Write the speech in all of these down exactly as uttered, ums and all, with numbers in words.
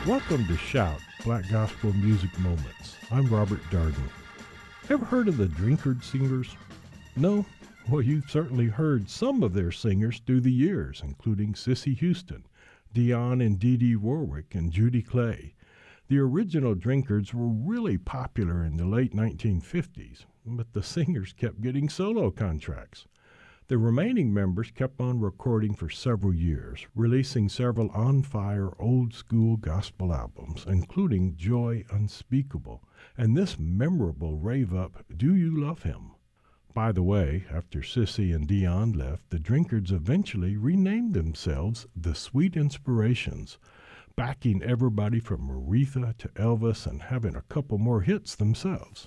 Welcome to Shout, Black Gospel Music Moments. I'm Robert Darden. Ever heard of the Drinkard Singers? No? Well, you've certainly heard some of their singers through the years, including Cissy Houston, Dionne and Dee Dee Warwick, and Judy Clay. The original Drinkards were really popular in the late nineteen fifties, but the singers kept getting solo contracts. The remaining members kept on recording for several years, releasing several on-fire old-school gospel albums, including Joy Unspeakable, and this memorable rave-up, Do You Love Him? By the way, after Cissy and Dionne left, the Drinkards eventually renamed themselves the Sweet Inspirations, backing everybody from Aretha to Elvis and having a couple more hits themselves.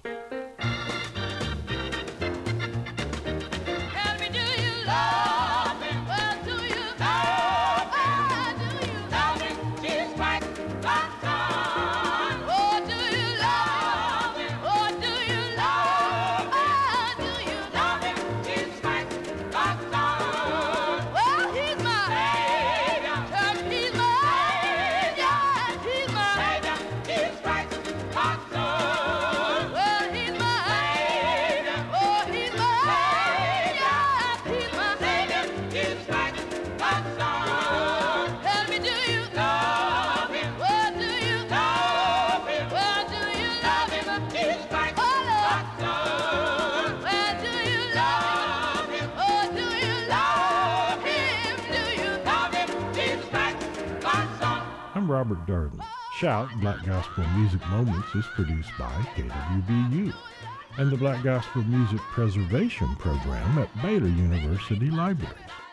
I'm Robert Darden. Shout, Black Gospel Music Moments is produced by K W B U and the Black Gospel Music Preservation Program at Baylor University Libraries.